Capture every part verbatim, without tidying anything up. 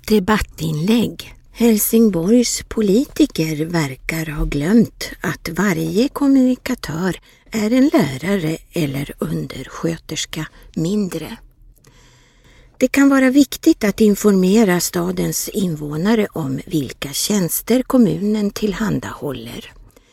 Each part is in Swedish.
Debattinlägg. Helsingborgs politiker verkar ha glömt att varje kommunikatör är en lärare eller undersköterska mindre. Det kan vara viktigt att informera stadens invånare om vilka tjänster kommunen tillhandahåller.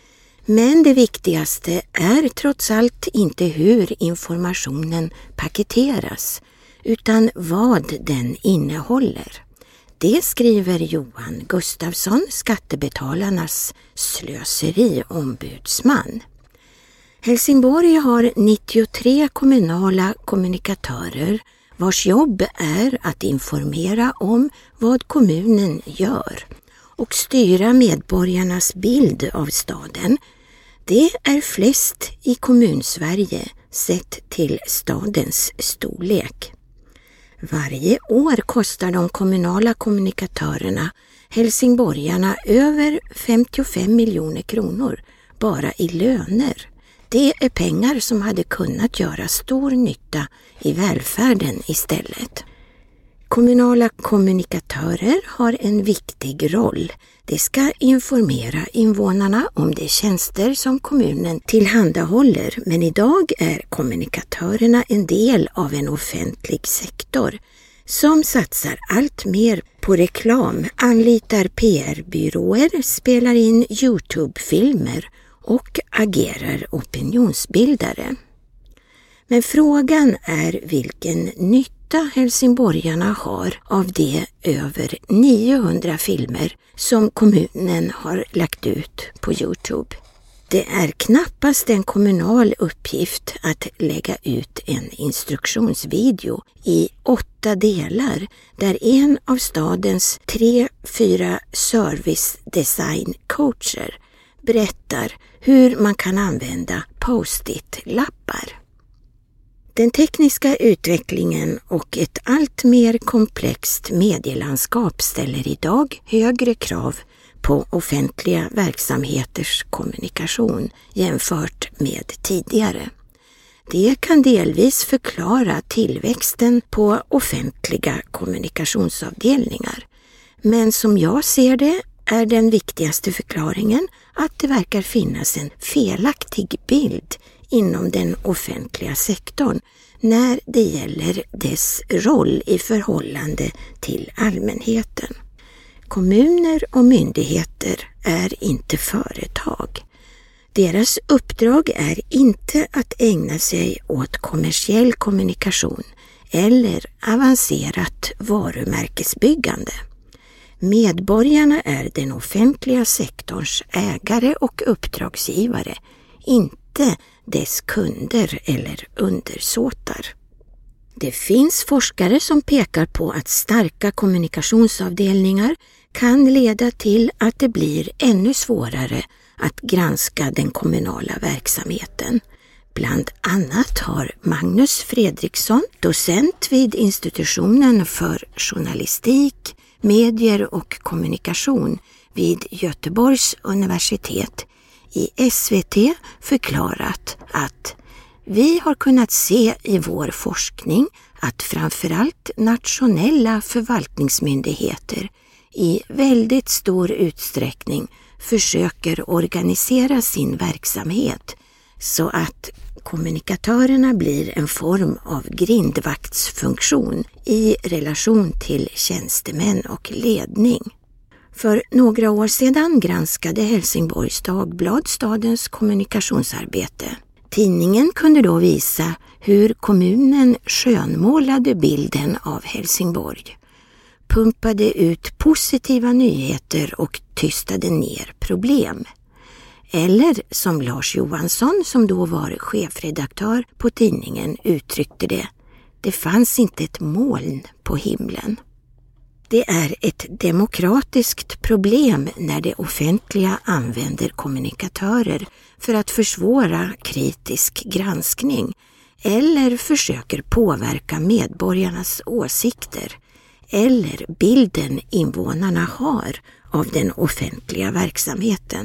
Men det viktigaste är trots allt inte hur informationen paketeras, utan vad den innehåller. Det skriver Johan Gustafsson, Skattebetalarnas slöseriombudsman. Helsingborg har nittiotre kommunala kommunikatörer vars jobb är att informera om vad kommunen gör och styra medborgarnas bild av staden. Det är flest i Kommunsverige sett till stadens storlek. Varje år kostar de kommunala kommunikatörerna helsingborgarna över femtiofem miljoner kronor bara i löner. Det är pengar som hade kunnat göra stor nytta i välfärden istället. Kommunala kommunikatörer har en viktig roll. De ska informera invånarna om de tjänster som kommunen tillhandahåller, men idag är kommunikatörerna en del av en offentlig sektor som satsar allt mer på reklam, anlitar P R-byråer, spelar in YouTube-filmer och agerar opinionsbildare. Men frågan är vilken nytta helsingborgarna har av de över niohundra filmer som kommunen har lagt ut på YouTube. Det är knappast en kommunal uppgift att lägga ut en instruktionsvideo i åtta delar där en av stadens tre, fyra service design coacher berättar hur man kan använda post-it-lappar. Den tekniska utvecklingen och ett allt mer komplext medielandskap ställer idag högre krav på offentliga verksamheters kommunikation jämfört med tidigare. Det kan delvis förklara tillväxten på offentliga kommunikationsavdelningar. Men som jag ser det är den viktigaste förklaringen att det verkar finnas en felaktig bild inom den offentliga sektorn när det gäller dess roll i förhållande till allmänheten. Kommuner och myndigheter är inte företag. Deras uppdrag är inte att ägna sig åt kommersiell kommunikation eller avancerat varumärkesbyggande. Medborgarna är den offentliga sektorns ägare och uppdragsgivare, inte dess kunder eller undersåtar. Det finns forskare som pekar på att starka kommunikationsavdelningar kan leda till att det blir ännu svårare att granska den kommunala verksamheten. Bland annat har Magnus Fredriksson, docent vid institutionen för journalistik, medier och kommunikation vid Göteborgs universitet, i S V T förklarat att vi har kunnat se i vår forskning att framförallt nationella förvaltningsmyndigheter i väldigt stor utsträckning försöker organisera sin verksamhet så att kommunikatörerna blir en form av grindvaktsfunktion i relation till tjänstemän och ledning. För några år sedan granskade Helsingborgs Dagblad stadens kommunikationsarbete. Tidningen kunde då visa hur kommunen skönmålade bilden av Helsingborg, pumpade ut positiva nyheter och tystade ner problem. Eller som Lars Johansson, som då var chefredaktör på tidningen, uttryckte det, det fanns inte ett moln på himlen. Det är ett demokratiskt problem när det offentliga använder kommunikatörer för att försvåra kritisk granskning eller försöker påverka medborgarnas åsikter eller bilden invånarna har av den offentliga verksamheten.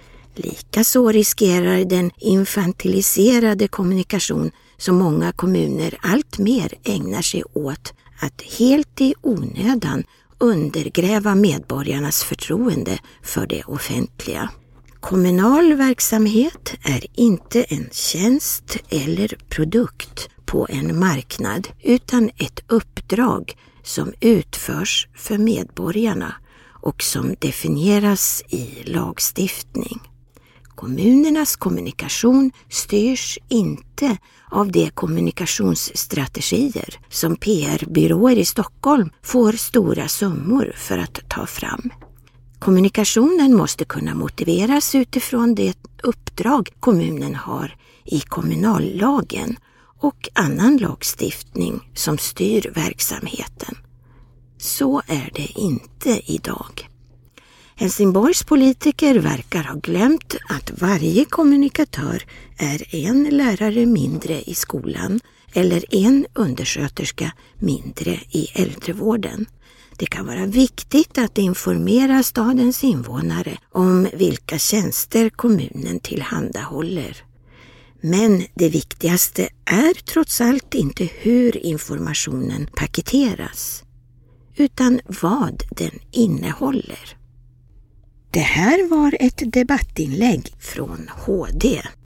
Likaså riskerar den infantiliserade kommunikation som många kommuner allt mer ägnar sig åt att helt i onödan undergräva medborgarnas förtroende för det offentliga. Kommunal verksamhet är inte en tjänst eller produkt på en marknad utan ett uppdrag som utförs för medborgarna och som definieras i lagstiftning. Kommunernas kommunikation styrs inte av de kommunikationsstrategier som P R-byråer i Stockholm får stora summor för att ta fram. Kommunikationen måste kunna motiveras utifrån det uppdrag kommunen har i kommunallagen och annan lagstiftning som styr verksamheten. Så är det inte idag. Helsingborgs politiker verkar ha glömt att varje kommunikatör är en lärare mindre i skolan eller en undersköterska mindre i äldrevården. Det kan vara viktigt att informera stadens invånare om vilka tjänster kommunen tillhandahåller. Men det viktigaste är trots allt inte hur informationen paketeras, utan vad den innehåller. Det här var ett debattinlägg från H D.